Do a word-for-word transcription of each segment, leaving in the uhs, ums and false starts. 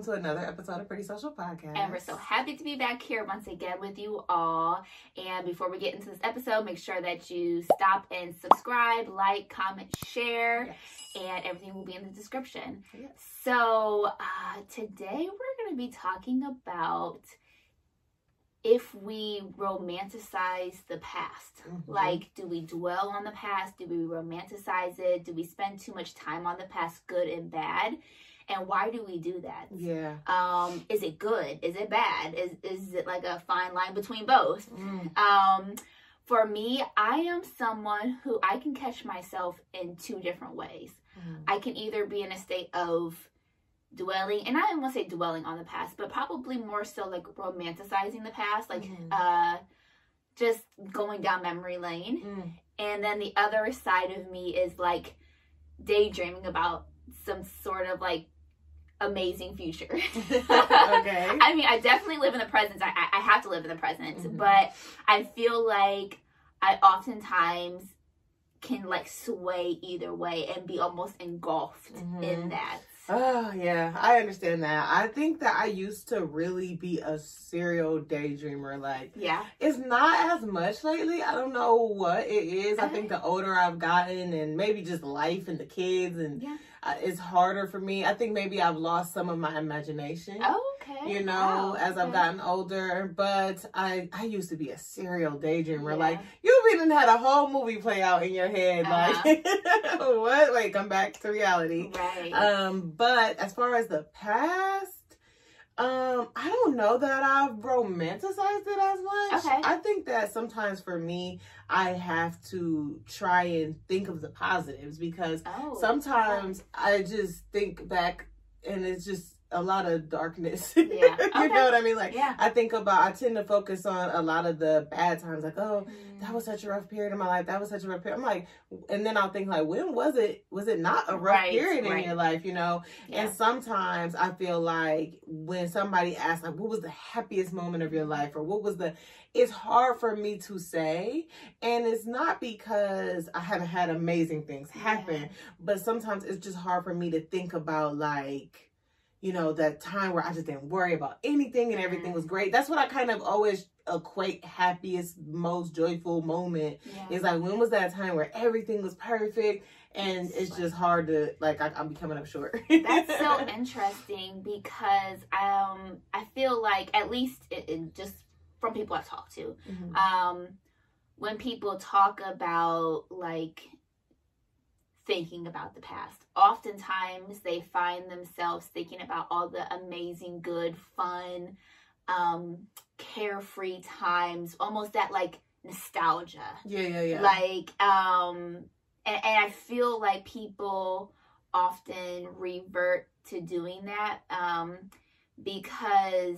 to another episode of Pretty Social Podcast. And we're so happy to be back here once again with you all. And before we get into this episode, make sure that you stop and subscribe, like, comment, share, yes. and everything will be in the description. Yes. So uh, today we're going to be talking about if we romanticize the past. Mm-hmm. Like, do we dwell on the past? Do we romanticize it? Do we spend too much time on the past, good and bad? And why do we do that? Yeah. Um, is it good? Is it bad? Is is it like a fine line between both? Mm. Um, for me, I am someone who I can catch myself in two different ways. Mm. I can either be in a state of dwelling, and I don't want to say dwelling on the past, but probably more so like romanticizing the past, like mm. uh, just going down memory lane. Mm. And then the other side of me is like daydreaming about some sort of like amazing future. Okay. I mean, I definitely live in the present. I, I have to live in the present, mm-hmm. but I feel like I oftentimes can like sway either way and be almost engulfed mm-hmm. in that. Oh, yeah, I understand that. I think that I used to really be a serial daydreamer. Like, yeah, it's not as much lately. I don't know what it is. I think the older I've gotten and maybe just life and the kids and yeah. uh, it's harder for me. I think maybe I've lost some of my imagination. Oh, okay. You know, wow. as okay. I've gotten older. But I, I used to be a serial daydreamer. Yeah. Like, you even had a whole movie play out in your head. Uh-huh. Like, what? Wait, come back to reality. Right. Um, but as far as the past, um, I don't know that I've romanticized it as much. Okay. I think that sometimes for me, I have to try and think of the positives because oh, sometimes yeah. I just think back and it's just a lot of darkness. Yeah. You okay. know what I mean? Like, yeah. I think about, I tend to focus on a lot of the bad times. Like, oh, mm. that was such a rough period in my life. That was such a rough period. I'm like, and then I'll think like, when was it? Was it not a rough right, period right. in your life? You know? Yeah. And sometimes I feel like when somebody asks like, what was the happiest moment of your life? Or what was the, it's hard for me to say. And it's not because I haven't had amazing things happen, yeah. but sometimes it's just hard for me to think about like, you know, that time where I just didn't worry about anything and everything was great. That's what I kind of always equate happiest, most joyful moment. Yeah. Is like, when was that time where everything was perfect? And it's like, just hard to, like, I, I'm coming up short. That's so interesting because um, I feel like, at least it, it just from people I've talked to, mm-hmm. um, when people talk about, like, thinking about the past, oftentimes they find themselves thinking about all the amazing, good, fun, um, carefree times, almost that like nostalgia. Yeah, yeah, yeah. Like, um, and, and I feel like people often revert to doing that um, because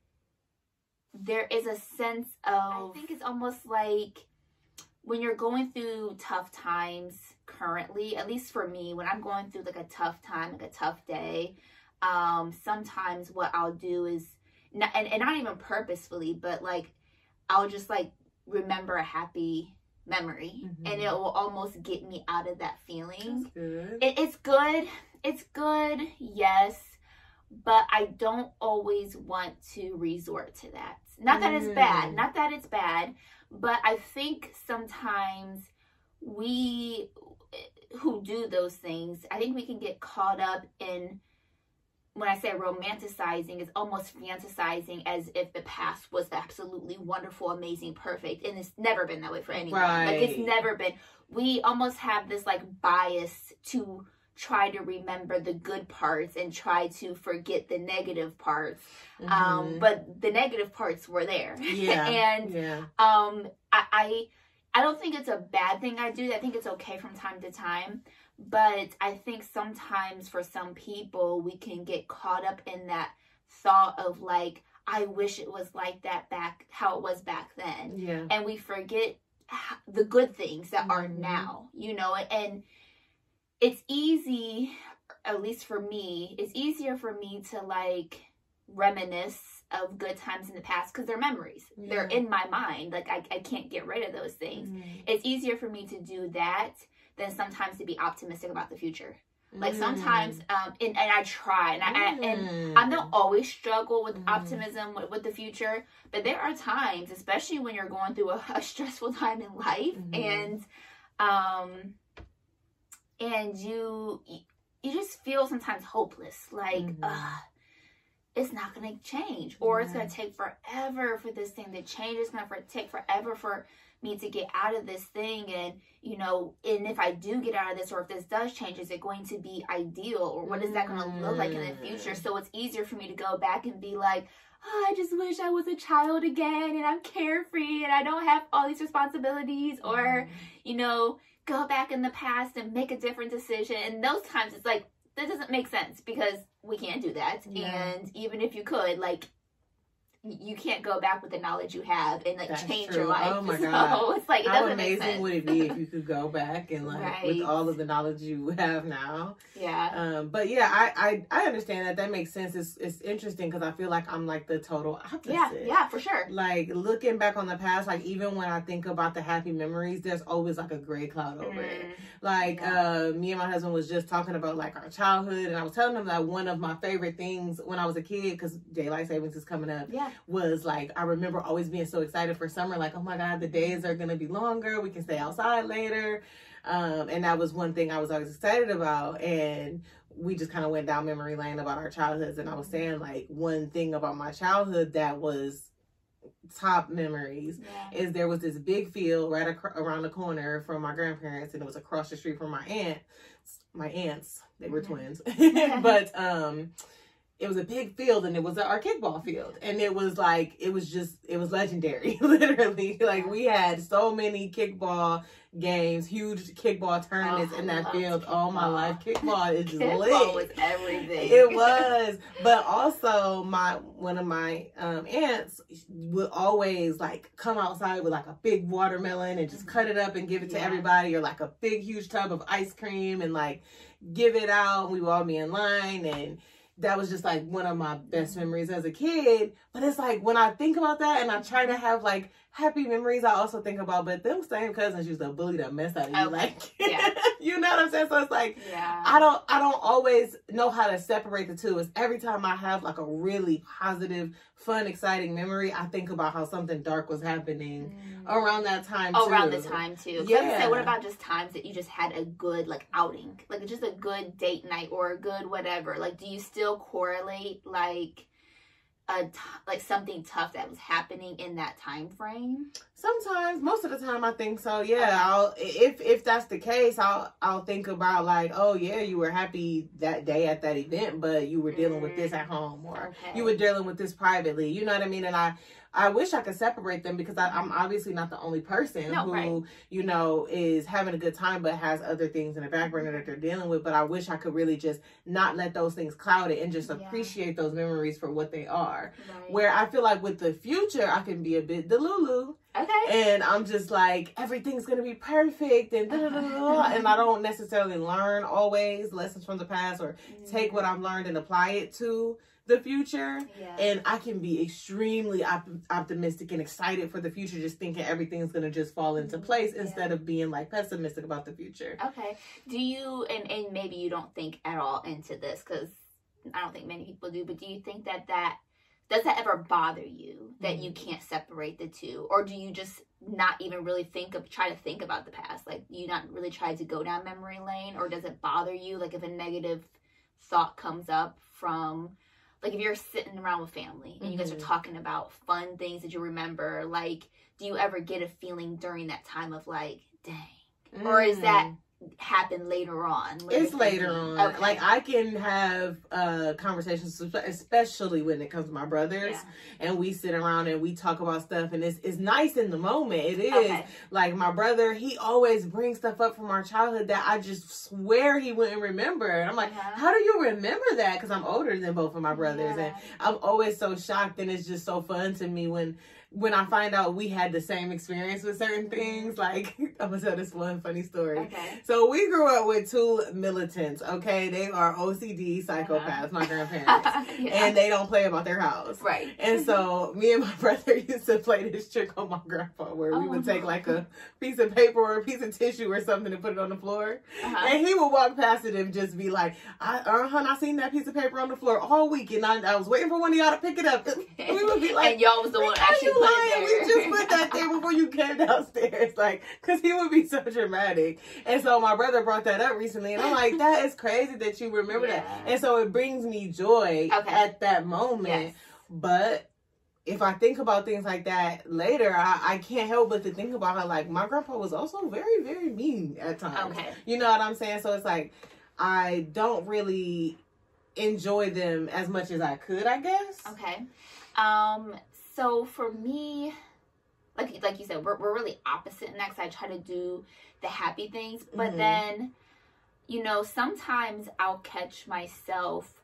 there is a sense of, I think it's almost like when you're going through tough times currently, at least for me, when I'm going through like a tough time, like a tough day, um, sometimes what I'll do is, not, and, and not even purposefully, but like, I'll just like remember a happy memory mm-hmm. and it will almost get me out of that feeling. That's good. It, it's good. It's good. Yes. But I don't always want to resort to that. Not that it's bad. Not that it's bad. But I think sometimes we who do those things, I think we can get caught up in, when I say romanticizing, it's almost fantasizing as if the past was absolutely wonderful, amazing, perfect. And it's never been that way for anyone. Right. Like, it's never been. We almost have this like bias to try to remember the good parts and try to forget the negative parts. Mm-hmm. Um, but the negative parts were there. Yeah. and yeah. um, I, I I don't think it's a bad thing I do. I think it's okay from time to time. But I think sometimes for some people, we can get caught up in that thought of like, I wish it was like that back, how it was back then. Yeah. And we forget the good things that mm-hmm. are now, you know, and it's easy, at least for me, it's easier for me to like reminisce of good times in the past because they're memories. Yeah. They're in my mind. Like I, I can't get rid of those things. Mm-hmm. It's easier for me to do that than sometimes to be optimistic about the future. Like Mm. sometimes, um, and, and I try, and I, I and Mm. I don't always struggle with Mhm. optimism with, with the future, but there are times, especially when you're going through a, a stressful time in life, Mhm. and um, and you you just feel sometimes hopeless, like, Mhm. ugh, it's not going to change, or it's Yeah. going to take forever for this thing to change. It's going to take forever for me to get out of this thing. And, you know, and if I do get out of this, or if this does change, is it going to be ideal, or what is that going to look like in the future? So it's easier for me to go back and be like, oh, I just wish I was a child again, and I'm carefree, and I don't have all these responsibilities, or, Mhm. you know, go back in the past and make a different decision. And those times it's like, that doesn't make sense, because we can't do that. Yeah. And even if you could, like, you can't go back with the knowledge you have and like That's change true. your life. Oh my so God. it's like, it How doesn't make amazing sense. would it be if you could go back and like Right. with all of the knowledge you have now? Yeah. Um, but yeah, I, I I understand that. That makes sense. It's it's interesting because I feel like I'm like the total opposite. Yeah. Yeah, for sure. Like looking back on the past, like even when I think about the happy memories, there's always like a gray cloud over it. Mm. Like Yeah. uh, me and my husband was just talking about like our childhood, and I was telling him that one of my favorite things when I was a kid, because daylight savings is coming up, Yeah. was like I remember always being so excited for summer. Like, oh my God, the days are gonna be longer. We can stay outside later, um, and that was one thing I was always excited about. And we just kind of went down memory lane about our childhoods, and I was saying like one thing about my childhood that was top memories Yeah. is there was this big field right ac- around the corner from my grandparents, and it was across the street from my aunt my aunts they were Mhm. twins but um it was a big field, and it was our kickball field, and it was like it was just it was legendary. Literally, like we had so many kickball games, huge kickball tournaments Oh, in I that loved field. Oh my kickball. life, kickball is just Kickball lit. was everything. It was. But also my one of my um aunts would always like come outside with like a big watermelon and just cut it up and give it to Yeah. everybody, or like a big huge tub of ice cream and like give it out. We would all be in line, and that was just like one of my best memories as a kid. But it's like when I think about that and I try to have like happy memories, I also think about, but them same cousins used to bully the mess out of you. Okay. Like, Yeah. you know what I'm saying? So it's like, Yeah. I don't, I don't always know how to separate the two. It's every time I have like a really positive, fun, exciting memory, I think about how something dark was happening Mm. around that time Oh, too. around the time too. 'Cause I was gonna say, Yeah. what about just times that you just had a good like outing, like just a good date night or a good whatever? Like, do you still correlate like a t- like something tough that was happening in that time frame? Sometimes, most of the time, I think so. Yeah, Okay. I'll if if that's the case, I'll I'll think about like, oh yeah, you were happy that day at that event, but you were dealing with this at home, or Okay. you were dealing with this privately. You know what I mean? And I I wish I could separate them, because I, I'm obviously not the only person No, who right. you know is having a good time, but has other things in the back burner that they're dealing with. But I wish I could really just not let those things cloud it and just Yeah. appreciate those memories for what they are. Right. Where I feel like with the future, I can be a bit delulu. Okay. And I'm just like, everything's gonna be perfect, and da, da, da, da, and I don't necessarily learn always lessons from the past, or take what I've learned and apply it to the future. Yeah. And I can be extremely op- optimistic and excited for the future, just thinking everything's gonna just fall into place, Yeah. instead of being like pessimistic about the future. Okay. Do you, and, and maybe you don't think at all into this, because I don't think many people do, but do you think that that, does that ever bother you that you can't separate the two? Or do you just not even really think of, try to think about the past? Like, you not really try to go down memory lane? Or does it bother you? Like, if a negative thought comes up from, like, if you're sitting around with family and you guys are Mhm. talking about fun things that you remember, like, do you ever get a feeling during that time of like, dang? Or is that happen later on? when It's you're later thinking? on. Okay. Like, I can have uh conversations, especially when it comes to my brothers, Yeah. and we sit around and we talk about stuff, and it's it's nice in the moment. It is. Okay. Like, my brother, he always brings stuff up from our childhood that I just swear he wouldn't remember. And I'm like, Uh-huh. how do you remember that? Because I'm older than both of my brothers, Yeah. and I'm always so shocked. And it's just so fun to me when when I find out we had the same experience with certain things, like, I'm gonna tell this one funny story. Okay. So we grew up with two militants, okay? They are O C D psychopaths, uh-huh. my grandparents. Yeah. And they don't play about their house. Right. And so me and my brother used to play this trick on my grandpa where oh, we would take like a piece of paper or a piece of tissue or something and put it on the floor. Uh-huh. And he would walk past it and just be like, I, uh-huh, I seen that piece of paper on the floor all week and I, I was waiting for one of y'all to pick it up. And we would be like, and y'all was the one actually put it there. We just put that there before you came downstairs. Like, because he would be so dramatic. And so my brother brought that up recently. And I'm like, that is crazy that you remember yeah. that. And so it brings me joy okay. at that moment. Yes. But if I think about things like that later, I, I can't help but to think about how, like, my grandpa was also very, very mean at times. Okay. You know what I'm saying? So it's like, I don't really enjoy them as much as I could, I guess. Okay. Um, so for me, like like you said, we're we're really opposite in that, because I try to do the happy things, but mm-hmm. then, you know, sometimes I'll catch myself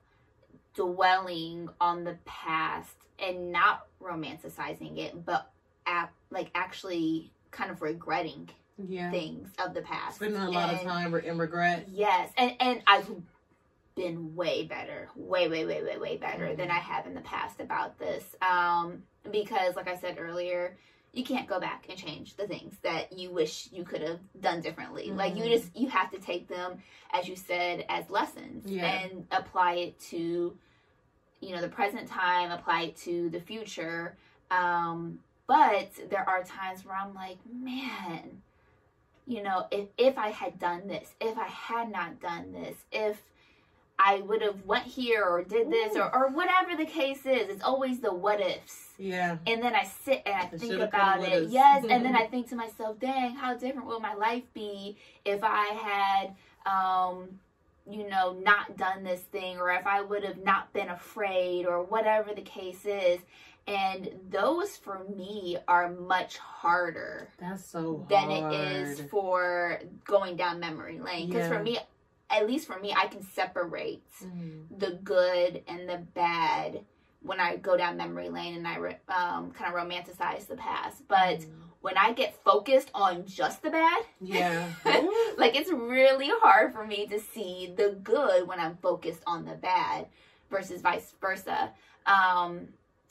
dwelling on the past and not romanticizing it, but at, like actually kind of regretting yeah. things of the past. Spending a lot and, of time in regret. Yes, and and I've been way better, way way way way way better mm-hmm. than I have in the past about this. Um, because like I said earlier, you can't go back and change the things that you wish you could have done differently. Mm-hmm. Like you just you have to take them, as you said, as lessons yeah. and apply it to, you know, the present time, apply it to the future. Um, but there are times where I'm like, man, you know, if if I had done this, if I had not done this, if I would have went here or did this or, or whatever the case is. It's always the what ifs. Yeah. And then I sit and I it think about it. Yes. And then I think to myself, dang, how different would my life be if I had, um, you know, not done this thing, or if I would have not been afraid, or whatever the case is. And those for me are much harder. That's so than hard. It is for going down memory lane. Because yeah. for me, at least for me, I can separate mm-hmm. the good and the bad when I go down memory lane and I um, kind of romanticize the past. But mm. when I get focused on just the bad, yeah, like it's really hard for me to see the good when I'm focused on the bad versus vice versa. Um,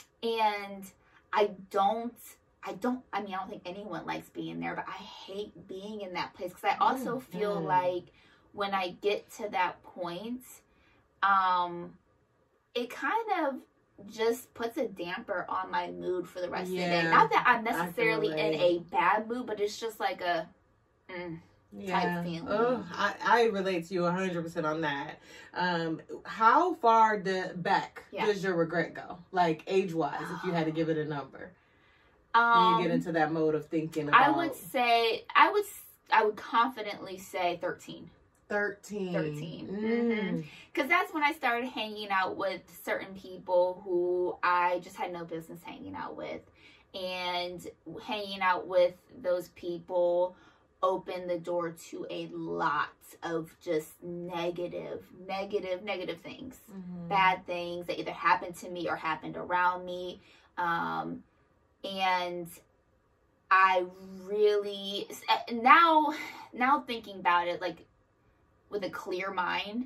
and I don't, I don't, I mean, I don't think anyone likes being there, but I hate being in that place, because I also oh, feel God. like when I get to that point, um, it kind of just puts a damper on my mood for the rest yeah, of the day. Not that I'm necessarily in a bad mood, but it's just like a mm, yeah. type feeling. Oh, I, I relate to you one hundred percent on that. Um, how far the back yeah. does your regret go? Like age-wise, if you had to give it a number. Um, when you get into that mode of thinking about... I would say, I would, I would confidently say thirteen. thirteen. thirteen. Mm. Because mm-hmm. that's when I started hanging out with certain people who I just had no business hanging out with. And hanging out with those people opened the door to a lot of just negative, negative, negative things. Mm-hmm. Bad things that either happened to me or happened around me. Um, and I really, now, now thinking about it, like, with a clear mind,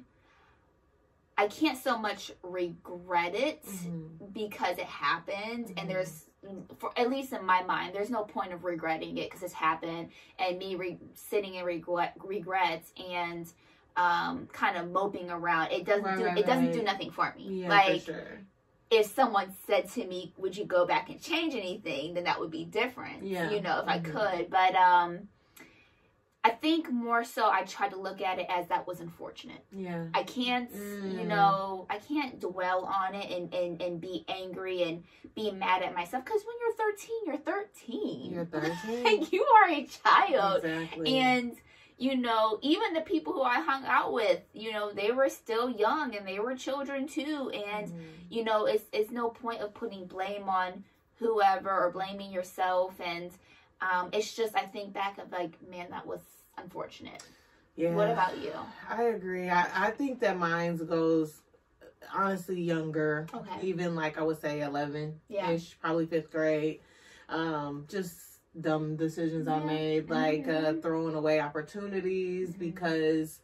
I can't so much regret it mm-hmm. because it happened, mm-hmm. and there's, for at least in my mind, there's no point of regretting it because it's happened, and me re- sitting in regret regrets and um, kind of moping around. It doesn't right, do right, it doesn't right. do nothing for me. Yeah, like for sure. If someone said to me, "Would you go back and change anything?" then that would be different. Yeah. You know, if mm-hmm. I could, but um. I think more so I try to look at it as that was unfortunate. Yeah. I can't, mm. you know, I can't dwell on it and, and, and be angry and be mad at myself. Because when you're thirteen, you're thirteen. You're thirteen. Like, you are a child. Exactly. And, you know, even the people who I hung out with, you know, they were still young and they were children too. And, mm. you know, it's, it's no point of putting blame on whoever or blaming yourself. And um, it's just, I think back of like, man, that was unfortunate. Yeah. What about you? I agree. I, I think that mine goes honestly younger. Okay. Even like I would say eleven-ish, yeah. probably fifth grade. um, just dumb decisions yeah. I made, like mm-hmm. uh, throwing away opportunities mm-hmm. because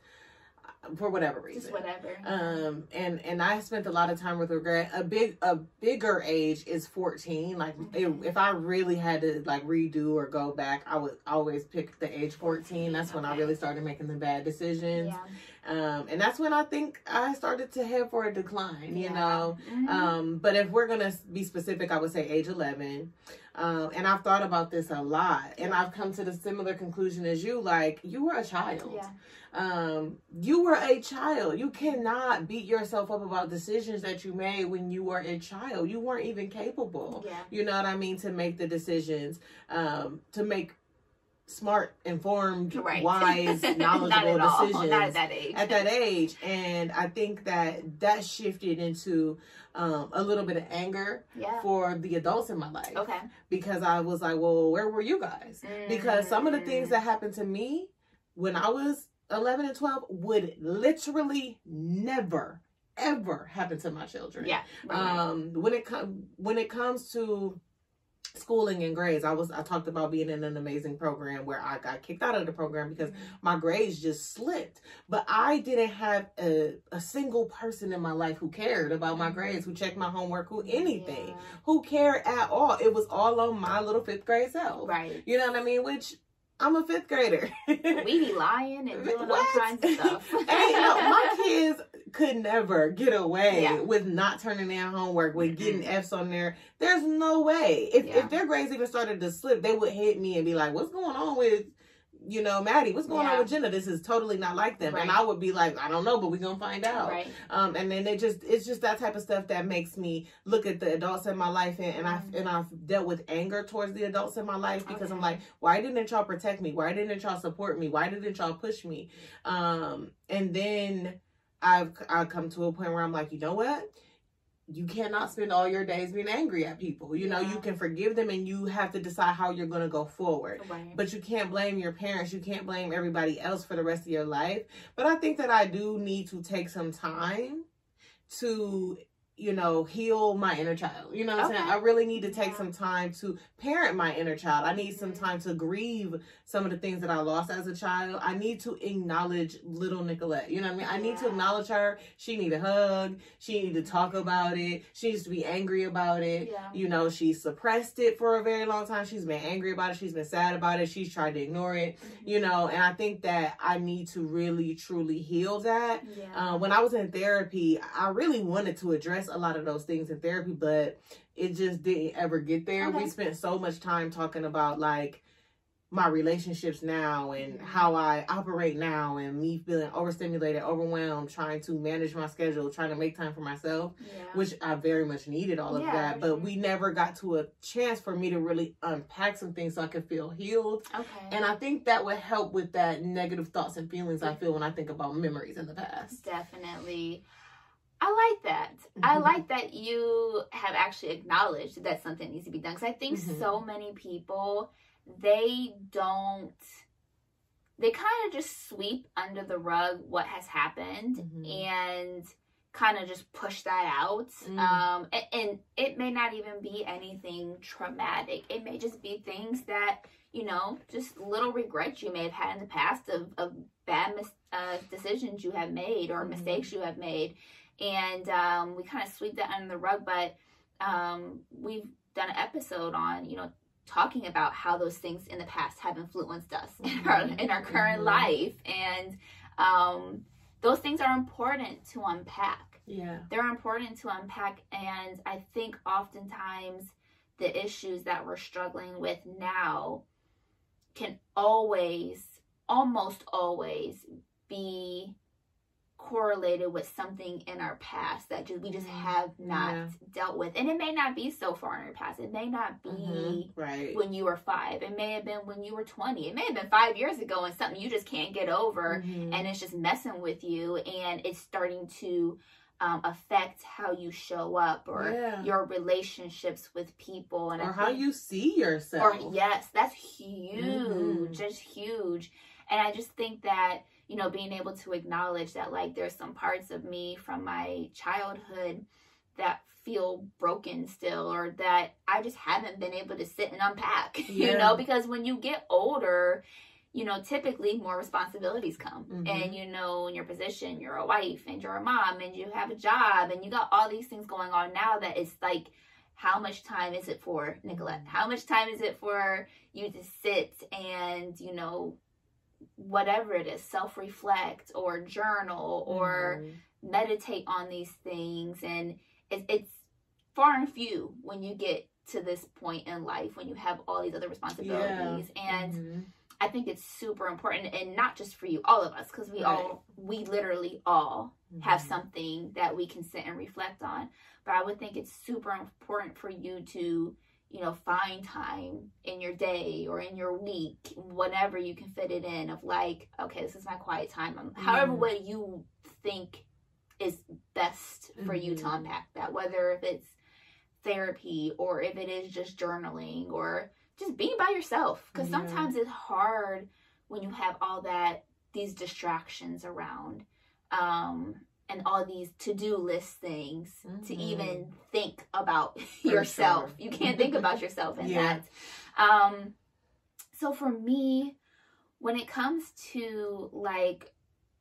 for whatever reason, just whatever. Um, and and I spent a lot of time with regret. A big, a bigger age is fourteen. Like mm-hmm. if, if I really had to like redo or go back, I would always pick the age fourteen. That's when okay. I really started making the bad decisions. Yeah. Um, and that's when I think I started to head for a decline, you yeah. know. Mm-hmm. Um, but if we're gonna be specific, I would say age eleven. Um, and I've thought about this a lot, and I've come to the similar conclusion as you. Like, you were a child. Yeah. Um, you were a child. You cannot beat yourself up about decisions that you made when you were a child. You weren't even capable. Yeah. You know what I mean? To make the decisions, um, to make smart, informed, right. wise, knowledgeable decisions Not at that age. At that age. And I think that that shifted into um, a little bit of anger yeah. for the adults in my life. Okay. Because I was like, well, where were you guys? Mm. Because some of the things that happened to me when I was eleven and twelve would literally never, ever happen to my children. Yeah. Right. Um, when it comes when it comes to schooling and grades, I was I talked about being in an amazing program where I got kicked out of the program because mm-hmm. my grades just slipped. But I didn't have a, a single person in my life who cared about my grades, who checked my homework, who anything, yeah. who cared at all. It was all on my little fifth grade self. Right. You know what I mean? Which I'm a fifth grader. We be lying and doing what? all kinds of stuff. Hey, no, my kids could never get away yeah. with not turning in homework, with mm-hmm. getting F's on there. There's no way. If, yeah. if their grades even started to slip, they would hit me and be like, what's going on with, you know, Maddie? What's going yeah. on with Jenna? This is totally not like them. Right. And I would be like, I don't know, but we're going to find out. Right. Um, and then it just, it's just that type of stuff that makes me look at the adults in my life. And, and, mm-hmm. I've, and I've dealt with anger towards the adults in my life because okay. I'm like, why didn't y'all protect me? Why didn't y'all support me? Why didn't y'all push me? Um, and then I've, I've come to a point where I'm like, you know what? You cannot spend all your days being angry at people. You know, yeah. you can forgive them and you have to decide how you're going to go forward. Right. But you can't blame your parents. You can't blame everybody else for the rest of your life. But I think that I do need to take some time to, you know, heal my inner child. You know what okay. I'm saying? I really need to take yeah. some time to parent my inner child. I need some time to grieve some of the things that I lost as a child. I need to acknowledge little Nicolette. You know what I mean? I need yeah. to acknowledge her. She need a hug. She need to talk about it. She needs to be angry about it. Yeah. You know, she suppressed it for a very long time. She's been angry about it. She's been sad about it. She's tried to ignore it. Mm-hmm. You know, and I think that I need to really, truly heal that. Yeah. Uh, when I was in therapy, I really wanted to address a lot of those things in therapy, but it just didn't ever get there. Okay. We spent so much time talking about like my relationships now and mm-hmm. how I operate now and me feeling overstimulated, overwhelmed, trying to manage my schedule, trying to make time for myself, yeah. which I very much needed all of yeah, that. But sure. we never got to a chance for me to really unpack some things so I could feel healed. Okay. And I think that would help with that negative thoughts and feelings I feel when I think about memories in the past. Definitely. I like that. Mm-hmm. I like that you have actually acknowledged that something needs to be done. Because I think mm-hmm. so many people, they don't, they kind of just sweep under the rug what has happened mm-hmm. and kind of just push that out. Mm-hmm. Um, and, and it may not even be anything traumatic. It may just be things that, you know, just little regrets you may have had in the past of, of bad mis- uh, decisions you have made or mm-hmm. mistakes you have made. And um, we kind of sweep that under the rug, but um, we've done an episode on, you know, talking about how those things in the past have influenced us mm-hmm. in our in our current mm-hmm. life. And um, those things are important to unpack. Yeah. They're important to unpack. And I think oftentimes the issues that we're struggling with now can always, almost always be correlated with something in our past that just we just have not yeah. dealt with. And it may not be so far in our past. It may not be mm-hmm. right. when you were five. It may have been when you were twenty. It may have been five years ago and something you just can't get over mm-hmm. and it's just messing with you and it's starting to um, affect how you show up or yeah. your relationships with people and or I how think, you see yourself. Or yes, that's huge. Mm-hmm. Just huge. And I just think that, you know, being able to acknowledge that, like, there's some parts of me from my childhood that feel broken still, or that I just haven't been able to sit and unpack, Yeah. you know, because when you get older, you know, typically more responsibilities come. Mm-hmm. And, you know, in your position, you're a wife and you're a mom and you have a job and you got all these things going on now that it's like, how much time is it for Nicolette? How much time is it for you to sit and, you know, whatever it is, self-reflect or journal or mm-hmm. meditate on these things? And it, it's far and few when you get to this point in life, when you have all these other responsibilities. Yeah. And mm-hmm. I think it's super important, and not just for you, all of us, because we right. all, we literally all mm-hmm. have something that we can sit and reflect on. But I would think it's super important for you to, you know, find time in your day or in your week, whenever you can fit it in, of like, okay, this is my quiet time. Mm-hmm. However way you think is best for mm-hmm. you to unpack that, whether if it's therapy or if it is just journaling or just being by yourself, because yeah. sometimes it's hard when you have all that, these distractions around, um, and all these to-do list things mm-hmm. to even think about for yourself. Sure. You can't think about yourself in yeah. that. Um, so for me, when it comes to like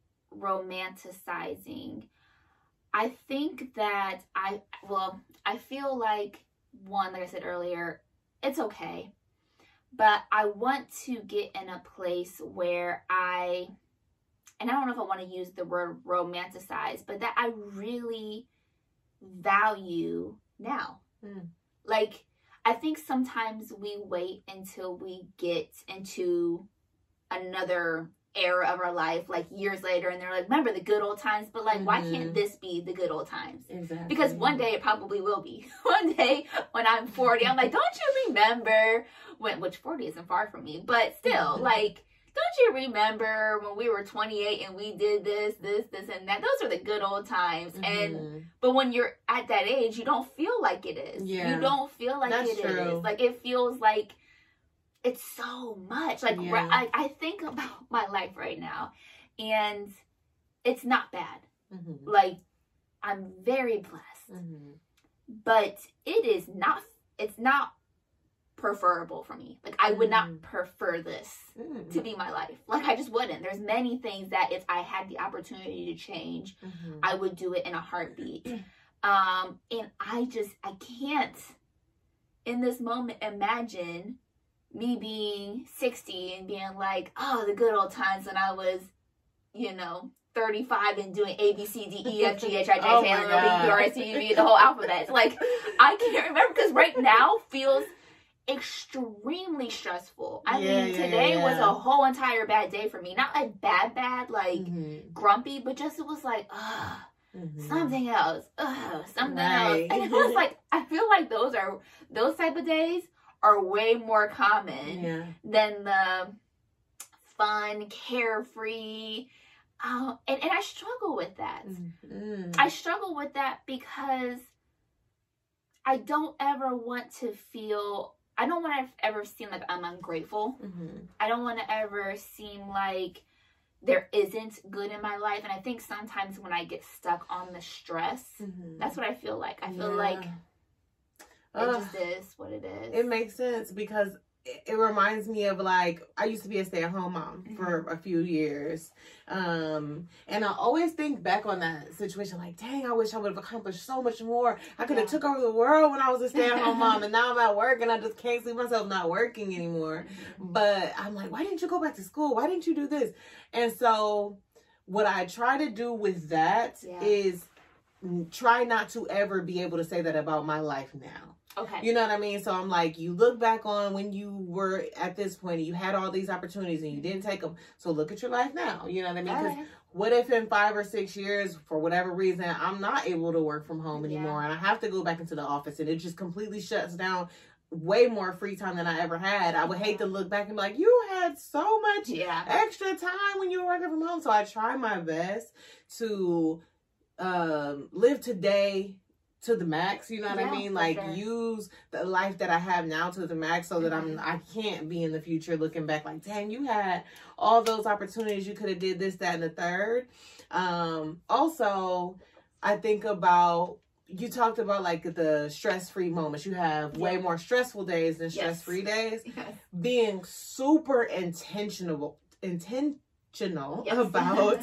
romanticizing, I think that I, well, I feel like, one, like I said earlier, it's okay. But I want to get in a place where I, and I don't know if I want to use the word romanticize, but that I really value now. Mm. Like, I think sometimes we wait until we get into another era of our life, like years later, and they're like, remember the good old times? But like, mm-hmm. why can't this be the good old times? Exactly. Because one day it probably will be. One day when I'm forty, I'm like, don't you remember when, which forty isn't far from me, but still, mm-hmm. like, don't you remember when we were twenty-eight and we did this, this, this, and that? Those are the good old times. Mm-hmm. And, but when you're at that age, you don't feel like it is. Yeah. You don't feel like That's it true. is. Like, it feels like it's so much. Like, yeah. I, I think about my life right now, and it's not bad. Mm-hmm. Like, I'm very blessed. Mm-hmm. But it is not, it's not preferable for me. Like, I would not prefer this mm. to be my life. Like, I just wouldn't. There's many things that if I had the opportunity to change, mm-hmm. I would do it in a heartbeat. Um, and I just, I can't, in this moment, imagine me being sixty and being like, oh, the good old times when I was, you know, thirty-five and doing A, B, C, D, E, F, G, H, I, J, K, L, M, N, O, P, Q, R, S, T, U, V, the whole alphabet. It's like, I can't remember, because right now feels extremely stressful. I yeah, mean, today yeah, yeah. was a whole entire bad day for me. Not like bad, bad, like mm-hmm. grumpy, but just it was like, ugh, mm-hmm. something else, ugh, something right. else. And it was like, I feel like those are, those type of days are way more common yeah. than the fun, carefree, uh, and, and I struggle with that. Mm-hmm. I struggle with that because I don't ever want to feel, I don't want to ever seem like I'm ungrateful. Mm-hmm. I don't want to ever seem like there isn't good in my life. And I think sometimes when I get stuck on the stress, mm-hmm. that's what I feel like. I feel yeah. like it uh, just is what it is. It makes sense, because it, it reminds me of, like, I used to be a stay-at-home mom mm-hmm. for a few years. Um, and I always think back on that situation, like, dang, I wish I would have accomplished so much more. I could have yeah. took over the world when I was a stay-at-home mom, and now I'm at work and I just can't see myself not working anymore. Mm-hmm. But I'm like, why didn't you go back to school? Why didn't you do this? And so what I try to do with that yeah. is try not to ever be able to say that about my life now. Okay. You know what I mean? So I'm like, you look back on when you were at this point and you had all these opportunities and you didn't take them. So look at your life now. You know what I mean? Because what if in five or six years, for whatever reason, I'm not able to work from home anymore yeah. and I have to go back into the office and it just completely shuts down way more free time than I ever had. I would hate to look back and be like, you had so much yeah. extra time when you were working from home. So I try my best to um, live today to the max, you know what yeah, I mean? Like, sure. use the life that I have now to the max, so that I'm I can't be in the future looking back like, dang, you had all those opportunities, you could have did this, that, and the third. Um, also, I think about you talked about like the stress-free moments. You have way Yeah. more stressful days than Yes. stress-free days. Yes. Being super intentional, intentional Yes. about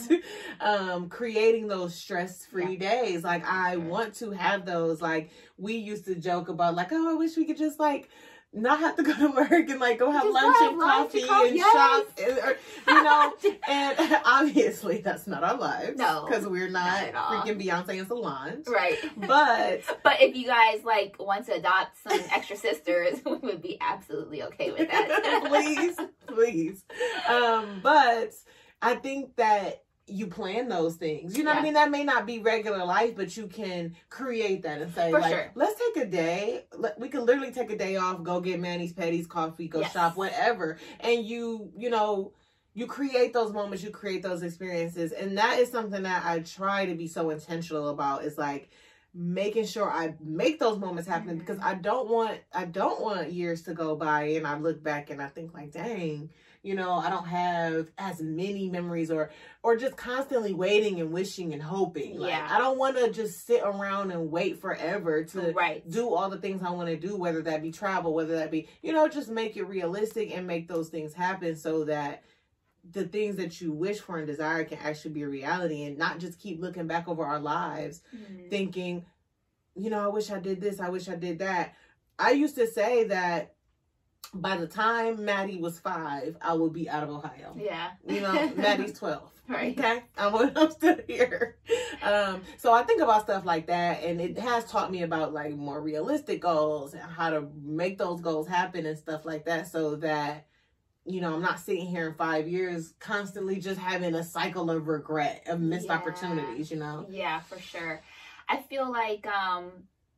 um, creating those stress-free Yeah. days. Like I Sure. want to have those. Like we used to joke about like, oh, I wish we could just like not have to go to work and like go have Just lunch go and have lunch coffee and coffee, and yes. shop, and, or, you know. And obviously that's not our lives. No, because we're not, not at all. freaking Beyonce and Solange. Right. But But if you guys like want to adopt some extra sisters, we would be absolutely okay with that. please, please. Um, but I think that you plan those things. You know what I Yeah. mean? That may not be regular life, but you can create that and say, For like, sure. let's take a day. Let- We can literally take a day off, go get Manny's Petties, coffee, go Yes. shop, whatever. And you, you know, you create those moments, you create those experiences. And that is something that I try to be so intentional about, is like making sure I make those moments happen, Mhm. because I don't want, I don't want years to go by and I look back and I think like, dang, you know, I don't have as many memories, or or just constantly waiting and wishing and hoping. Like, Yeah. I don't want to just sit around and wait forever to Right. do all the things I want to do, whether that be travel, whether that be, you know, just make it realistic and make those things happen so that the things that you wish for and desire can actually be a reality, and not just keep looking back over our lives Mhm. thinking, you know, I wish I did this, I wish I did that. I used to say that by the time Maddie was five, I would be out of Ohio. Yeah. You know, Maddie's twelve. Right. Okay. I'm, I'm still here. Um, so I think about stuff like that, and it has taught me about like more realistic goals and how to make those goals happen and stuff like that, so that, you know, I'm not sitting here in five years constantly just having a cycle of regret, of missed Yeah. opportunities, you know? Yeah, for sure. I feel like um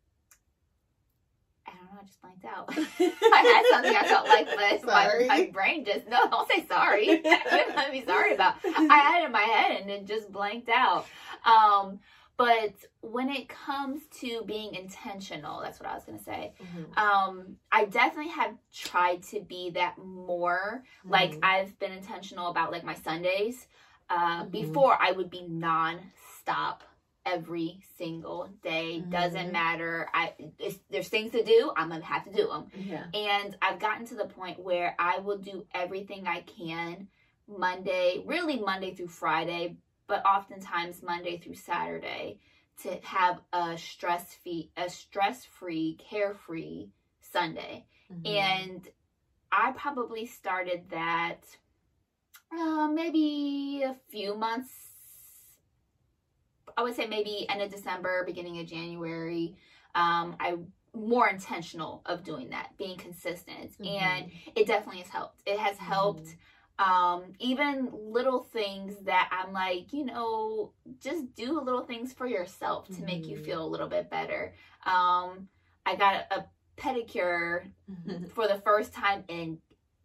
I don't know, I just blanked out. I had something I felt like, but Sorry. my, my brain just, no, don't say sorry. Let me sorry about. I had it in my head and it just blanked out. Um, but when it comes to being intentional, that's what I was going to say. Mhm. Um, I definitely have tried to be that more. Like Mhm. I've been intentional about like my Sundays. Uh, Mhm. Before I would be non-stop every single day. Doesn't Mhm. matter. I if there's things to do, I'm gonna have to do them. Yeah. And I've gotten to the point where I will do everything I can Monday, really Monday through Friday, but oftentimes Monday through Saturday, to have a stress-free, a stress-free, carefree Sunday. Mhm. And I probably started that uh, maybe a few months. I would say maybe end of December, beginning of January. Um, I more intentional of doing that, being consistent, Mhm. and it definitely has helped. It has helped. Um, even little things that I'm like, you know, just do little things for yourself to make you Mhm. feel a little bit better. Um, I got a, a pedicure Mhm. for the first time in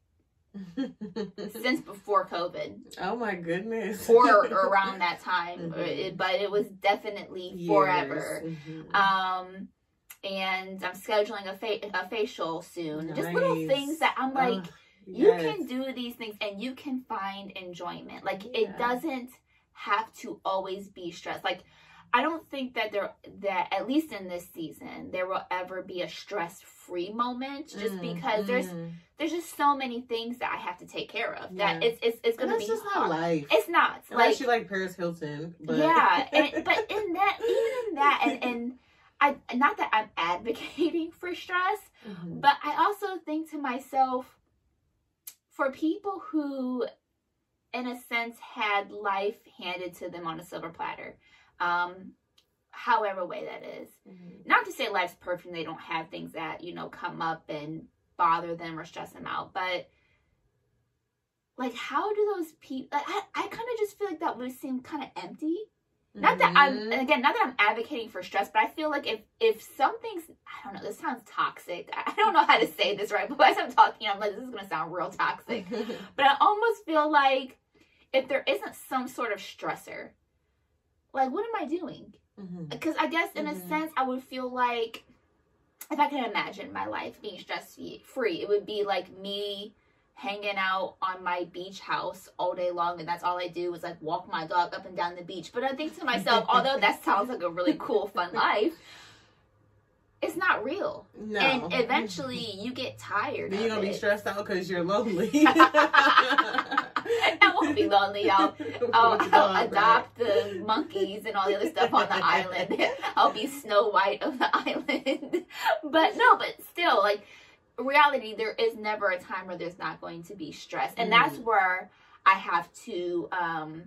since before COVID, Oh my goodness. or, or around that time, Mhm. it, but it was definitely Years. forever. Mhm. Um, and I'm scheduling a, fa- a facial soon. Just little Nice. things that I'm like, Ugh, you yes. can do these things and you can find enjoyment. Like Yeah. it doesn't have to always be stress. Like I don't think that there that at least in this season there will ever be a stress-free moment, just Mm, because there's mm. there's just so many things that I have to take care of that Yeah. it's it's it's And gonna that's be just not hard. life. It's not Unless like you like Paris Hilton. But... yeah, and, but in that even in that and and I not that I'm advocating for stress, Mhm. but I also think to myself, for people who, in a sense, had life handed to them on a silver platter, um, however way that is. Mhm. Not to say life's perfect and they don't have things that, you know, come up and bother them or stress them out, but like, how do those people, like, I, I kind of just feel like that would seem kind of empty. Not that I'm, Mhm. and again, not that I'm advocating for stress, but I feel like if, if something's, I don't know, this sounds toxic. I don't know how to say this right, but as I'm talking, I'm like, this is going to sound real toxic. But I almost feel like if there isn't some sort of stressor, like, what am I doing? Mhm. Because I guess in Mhm. a sense, I would feel like, if I can imagine my life being stress free, it would be like me hanging out on my beach house all day long, and that's all I do is like walk my dog up and down the beach. But I think to myself, although that sounds like a really cool, fun life, it's not real. No. And eventually you get tired. Then you're going to be it. stressed out because you're lonely. I won't be lonely. I'll, I'll, I'll adopt the monkeys and all the other stuff on the island. I'll be Snow White of the island. But no, but still, like, reality, there is never a time where there's not going to be stress. And mm. that's where I have to um,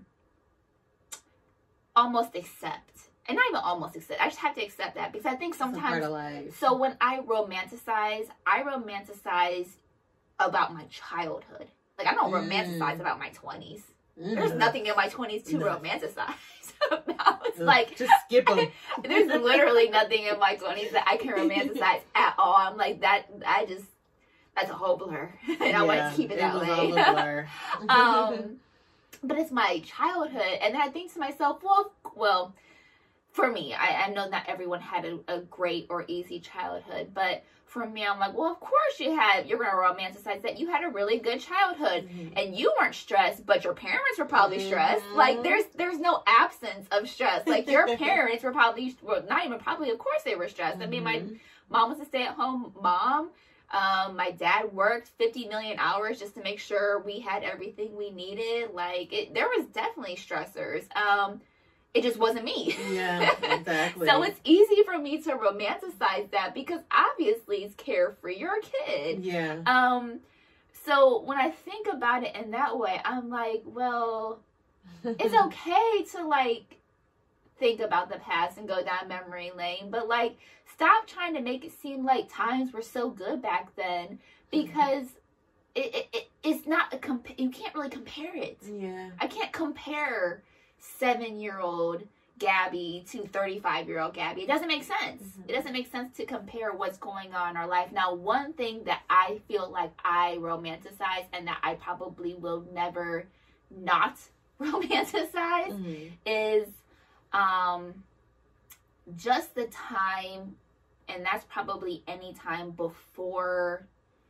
almost accept. And not even almost accept. I just have to accept that because I think sometimes. So when I romanticize, I romanticize about my childhood. Like I don't mm. romanticize about my twenties. Mm. There's nothing in my twenties to no. romanticize about. It's like just skip them. There's literally nothing in my twenties that I can romanticize at all. I'm like that. I just that's a whole blur, and yeah, I want to keep it, it that was way. All a blur. um, but it's my childhood, and then I think to myself, well, well. For me, I, I know not everyone had a, a great or easy childhood, but for me, I'm like, well, of course you had, you're going to romanticize that you had a really good childhood mm-hmm. and you weren't stressed, but your parents were probably mm-hmm. stressed. Like there's, there's no absence of stress. Like your parents were probably, well, not even probably, of course they were stressed. Mm-hmm. I mean, my mom was a stay-at-home mom. Um, my dad worked fifty million hours just to make sure we had everything we needed. Like it, there was definitely stressors. Um, It just wasn't me. Yeah, exactly. So it's easy for me to romanticize that because obviously it's carefree. You're a kid. Yeah. Um. So when I think about it in that way, I'm like, well, it's okay to like think about the past and go down memory lane, but like stop trying to make it seem like times were so good back then because it, it, it it's not a comp- you can't really compare it. Yeah. I can't compare seven-year-old Gabby to thirty-five-year-old Gabby. It doesn't make sense. Mm-hmm. It doesn't make sense to compare what's going on in our life. Now, one thing that I feel like I romanticize and that I probably will never not romanticize mm-hmm. is um, just the time, and that's probably any time before,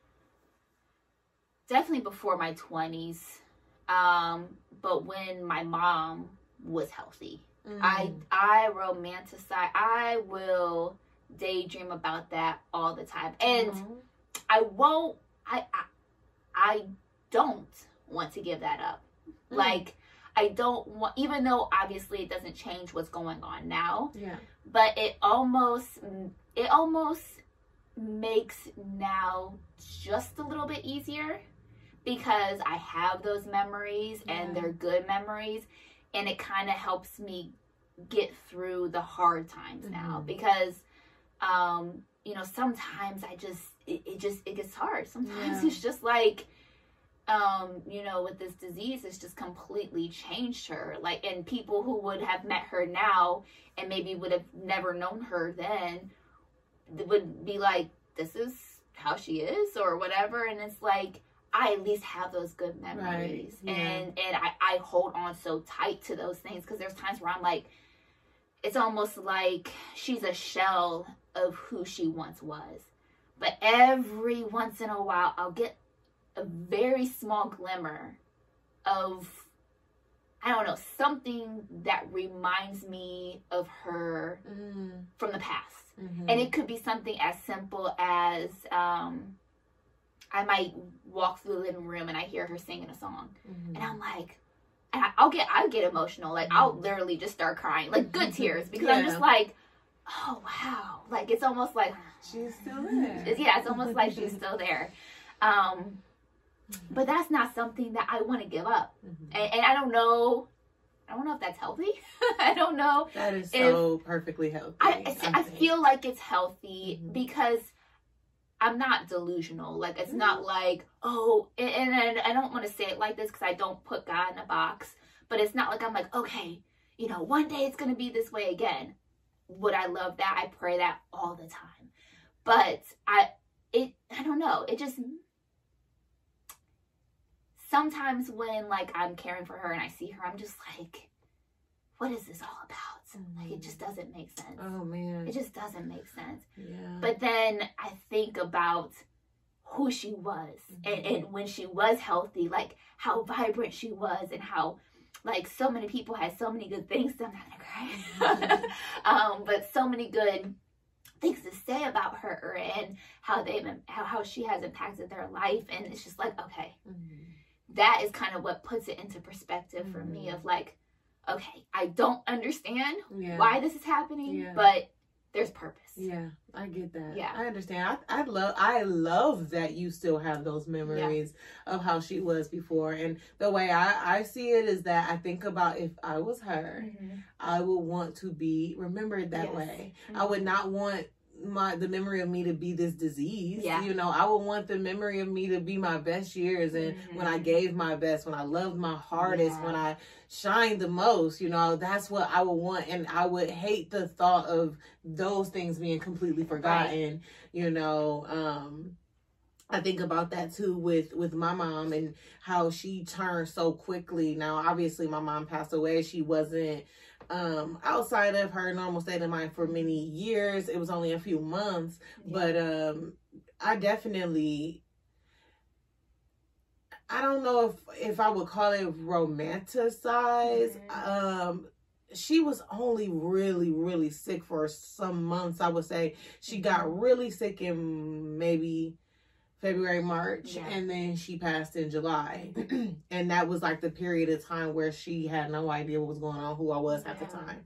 definitely before my twenties, um, but when my mom was healthy. Mm. I I romanticize, I will daydream about that all the time. And mm-hmm. I won't, I, I, I don't want to give that up. Mm. Like, I don't want, even though obviously it doesn't change what's going on now. Yeah. But it almost, it almost makes now just a little bit easier because I have those memories yeah. and they're good memories. And it kind of helps me get through the hard times mm-hmm. now because, um, you know, sometimes I just, it, it just, it gets hard. Sometimes yeah. it's just like, um, you know, with this disease, it's just completely changed her. Like, and people who would have met her now and maybe would have never known her then would be like, this is how she is or whatever. And it's like, I at least have those good memories. Right. Yeah. And and I, I hold on so tight to those things because there's times where I'm like, it's almost like she's a shell of who she once was. But every once in a while, I'll get a very small glimmer of, I don't know, something that reminds me of her mm. from the past. Mm-hmm. And it could be something as simple as, um, I might walk through the living room and I hear her singing a song. Mm-hmm. And I'm like, and I, I'll get, I'll get emotional. Like, mm-hmm. I'll literally just start crying, like good tears, because yeah. I'm just like, oh, wow. Like, it's almost like, she's still there. It's, yeah, it's almost like she's still there. Um, but that's not something that I want to give up. Mm-hmm. And, and I don't know, I don't know if that's healthy. I don't know. That is so perfectly healthy. I, I, I feel like it's healthy mm-hmm. because I'm not delusional. Like, it's mm-hmm. not like, oh, and, and I don't want to say it like this because I don't put God in a box, but it's not like I'm like, okay, you know, one day it's going to be this way again. Would I love that? I pray that all the time. But I, it, I don't know. It just, sometimes when, like, I'm caring for her and I see her, I'm just like, what is this all about? Mm-hmm. Like, it just doesn't make sense. Oh, man. It just doesn't make sense. Yeah. But then I think about who she was mm-hmm. and, and when she was healthy, like, how vibrant she was and how, like, so many people had so many good things. I'm not going to cry. um, but so many good things to say about her and how they how, how she has impacted their life. And it's just like, okay, mm-hmm. that is kind of what puts it into perspective for mm-hmm. me of like, okay, I don't understand yeah. why this is happening, yeah. but there's purpose. Yeah, I get that. Yeah, I understand. I, I love I love that you still have those memories yeah. of how she was before. And the way I, I see it is that I think about if I was her, mm-hmm. I would want to be remembered that yes. way. Mm-hmm. I would not want my the memory of me to be this disease. Yeah. You know, I would want the memory of me to be my best years and mm-hmm. when I gave my best, when I loved my hardest, yeah. when I shined the most, you know, that's what I would want. And I would hate the thought of those things being completely forgotten. Right. You know, um I think about that too with, with my mom and how she turned so quickly. Now, obviously my mom passed away. She wasn't um outside of her normal state of mind for many years. It was only a few months, yeah. but um I definitely I don't know if if I would call it romanticized. Mm-hmm. um she was only really really sick for some months. I would say she mm-hmm. got really sick in maybe February, March, yeah. and then she passed in July. And that was like the period of time where she had no idea what was going on, who I was at yeah. the time.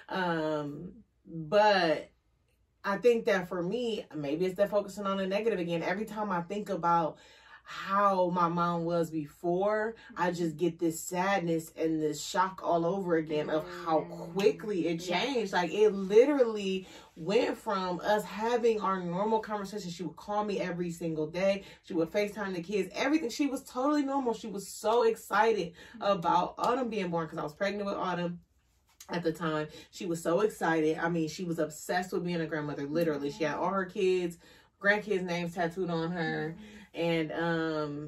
Um, but I think that for me, maybe it's that focusing on the negative again. Every time I think about how my mom was before, I just get this sadness and this shock all over again of how quickly it changed. Yeah. Like it literally went from us having our normal conversation. She would call me every single day. She would FaceTime the kids, everything. She was totally normal. She was so excited about Autumn being born because I was pregnant with Autumn at the time. She was so excited. I mean, she was obsessed with being a grandmother. Literally, she had all her kids, grandkids' names tattooed on her. And um,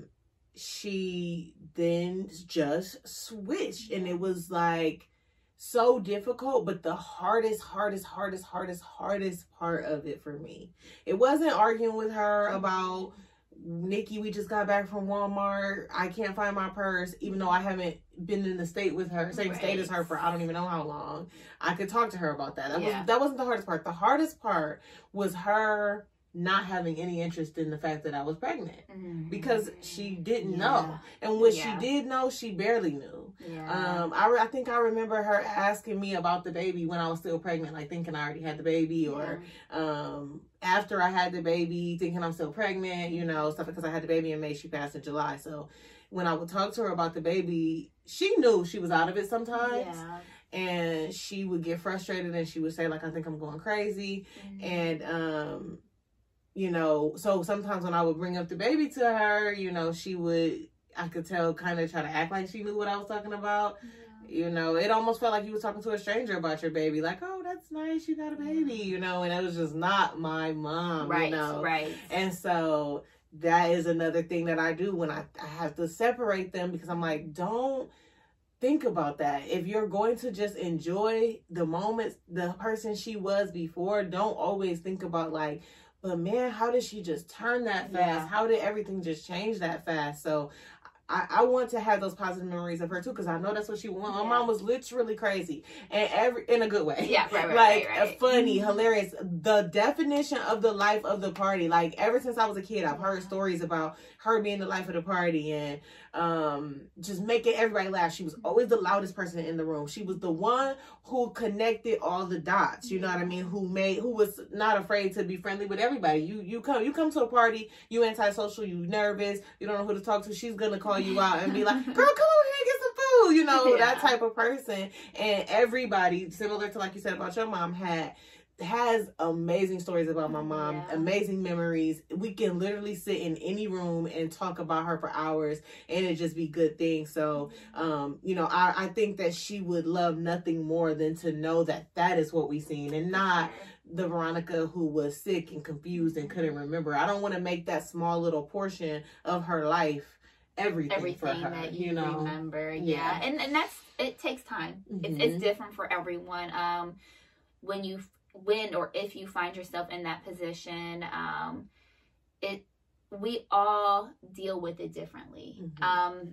she then just switched. And it was like so difficult. But the hardest, hardest, hardest, hardest, hardest part of it for me, it wasn't arguing with her about, Nikki, we just got back from Walmart. I can't find my purse, even though I haven't been in the state with her, same right. state as her for I don't even know how long. I could talk to her about that. That, yeah. was, that wasn't the hardest part. The hardest part was her not having any interest in the fact that I was pregnant mm-hmm. because she didn't yeah. know. And what yeah. she did know, she barely knew. Yeah. Um, I, re- I think I remember her asking me about the baby when I was still pregnant, like thinking I already had the baby or yeah. um, after I had the baby, thinking I'm still pregnant, you know, stuff because I had the baby in May, she passed in July. So when I would talk to her about the baby, she knew she was out of it sometimes. Yeah. And she would get frustrated and she would say, like, I think I'm going crazy. Mm-hmm. And, um, you know, so sometimes when I would bring up the baby to her, you know, she would, I could tell, kind of try to act like she knew what I was talking about. Yeah. You know, it almost felt like you was talking to a stranger about your baby. Like, oh, that's nice, you got a baby, you know, and it was just not my mom, right, you know. Right. And so that is another thing that I do when I, I have to separate them because I'm like, don't think about that. If you're going to just enjoy the moments, the person she was before, don't always think about like, but man, how did she just turn that fast? Yeah. How did everything just change that fast? So I, I want to have those positive memories of her too, because I know that's what she wanted. Yeah. My mom was literally crazy, and every in a good way. Yeah, right, right, like right, right. funny, mm-hmm. hilarious. The definition of the life of the party. Like ever since I was a kid, I've heard stories about her being the life of the party and um, just making everybody laugh. She was always the loudest person in the room. She was the one who connected all the dots. You know what I mean? Who made, who was not afraid to be friendly with everybody. You you come you come to a party, you antisocial, you nervous, you don't know who to talk to. She's gonna call you out and be like, girl, come over here and get some food, you know, yeah. that type of person. And everybody, similar to like you said about your mom, had has amazing stories about my mom, yeah. amazing memories. We can literally sit in any room and talk about her for hours and it just be good things. So, um, you know, I, I think that she would love nothing more than to know that that is what we seen and not the Veronica who was sick and confused and couldn't remember. I don't want to make that small little portion of her life everything, everything for her, that you, you know? remember. Yeah. yeah. And and that's, it takes time. Mm-hmm. It's, it's different for everyone. Um, when you when or if you find yourself in that position, um, it we all deal with it differently. Mm-hmm. Um,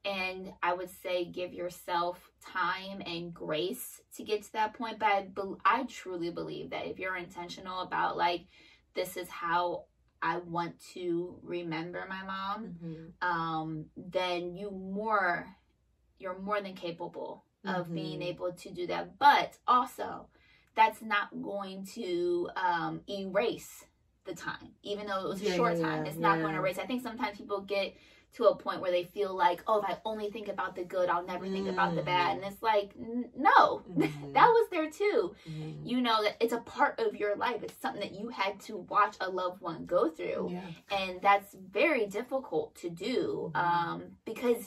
and I would say give yourself time and grace to get to that point. But I, be- I truly believe that if you're intentional about like, this is how I want to remember my mom, mm-hmm. um, then you more, you're more than capable mm-hmm. of being able to do that. But also, that's not going to um, erase the time, even though it was a yeah, short yeah, time. It's yeah. not going to erase. I think sometimes people get to a point where they feel like, oh, if I only think about the good, I'll never think mm. about the bad. And it's like, n- no, mm. that was there too. Mm. You know, that it's a part of your life. It's something that you had to watch a loved one go through. Yeah. And that's very difficult to do mm. um, because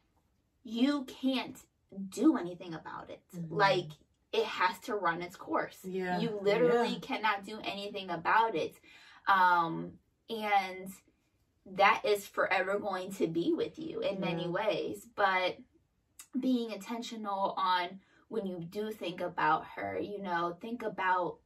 you can't do anything about it. Mm. Like, it has to run its course. Yeah. You literally yeah. cannot do anything about it. Um, and that is forever going to be with you in yeah. many ways. But being intentional on when you do think about her, you know, think about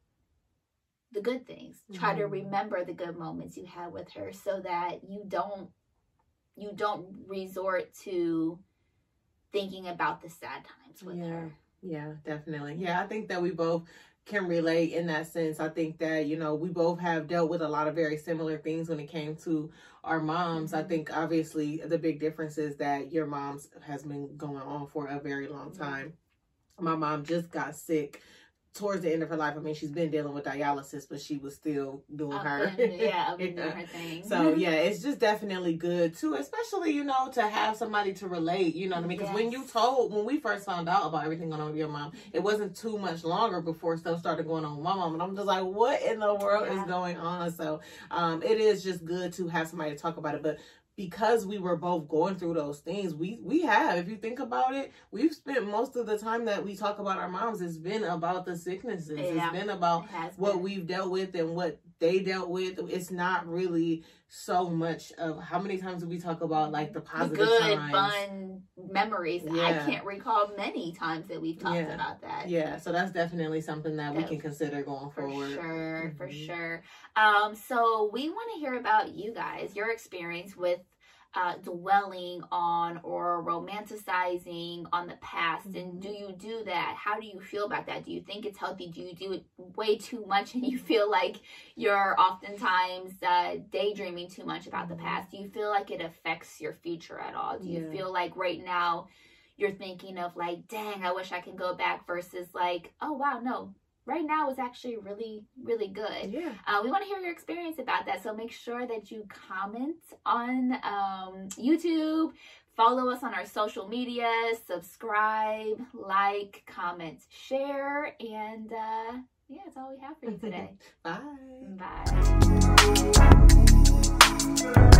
the good things. Mm-hmm. Try to remember the good moments you had with her so that you don't you don't resort to thinking about the sad times with yeah. her. Yeah, definitely. Yeah, I think that we both can relate in that sense. I think that, you know, we both have dealt with a lot of very similar things when it came to our moms. Mm-hmm. I think obviously the big difference is that your mom's has been going on for a very long time. Mm-hmm. My mom just got sick towards the end of her life. I mean, she's been dealing with dialysis, but she was still doing up her. And, yeah, up and doing her thing. So, yeah, it's just definitely good, too, especially, you know, to have somebody to relate, you know what I mean? Because yes. when you told, when we first found out about everything going on with your mom, it wasn't too much longer before stuff started going on with my mom. And I'm just like, what in the world yeah. is going on? So, um, it is just good to have somebody to talk about it. But because we were both going through those things, we we have, if you think about it, we've spent most of the time that we talk about our moms, it's been about the sicknesses. Yeah, it's been about it what been. we've dealt with and what they dealt with. It's not really so much of how many times do we talk about like the positive the good, times. fun memories. Yeah. I can't recall many times that we've talked yeah. about that. Yeah, so that's definitely something that, that we can consider going for forward. For sure, mm-hmm. for sure. Um, so we want to hear about you guys, your experience with Uh, dwelling on or romanticizing on the past. Mm-hmm. And do you do that? How do you feel about that? Do you think it's healthy? Do you do it way too much and you feel like you're oftentimes uh, daydreaming too much about mm-hmm. the past? Do you feel like it affects your future at all? Do you yeah. feel like right now you're thinking of like, dang, I wish I could go back, versus like, oh wow, no, right now is actually really, really good. Yeah. Uh, we want to hear your experience about that. So make sure that you comment on um, YouTube, follow us on our social media, subscribe, like, comment, share, and uh, yeah, that's all we have for you today. Bye. Bye.